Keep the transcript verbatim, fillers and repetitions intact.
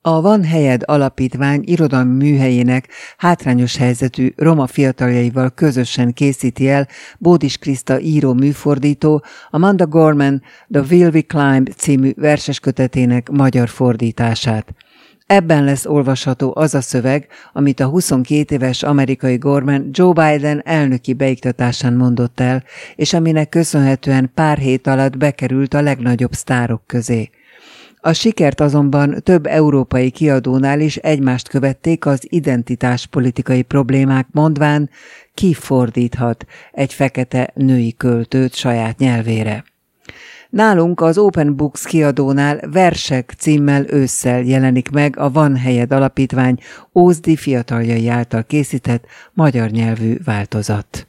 A Van Helyed Alapítvány irodalmi műhelyének hátrányos helyzetű roma fiataljaival közösen készíti el Bódis Kriszta író műfordító Amanda Gorman The Will We Climb című verseskötetének magyar fordítását. Ebben lesz olvasható az a szöveg, amit a huszonkét éves amerikai Gorman Joe Biden elnöki beiktatásán mondott el, és aminek köszönhetően pár hét alatt bekerült a legnagyobb sztárok közé. A sikert azonban több európai kiadónál is egymást követték az identitáspolitikai problémák, mondván, ki fordíthat egy fekete női költőt saját nyelvére. Nálunk az Open Books kiadónál Versek címmel ősszel jelenik meg a Van Helyed Alapítvány Ózdi fiataljai által készített magyar nyelvű változat.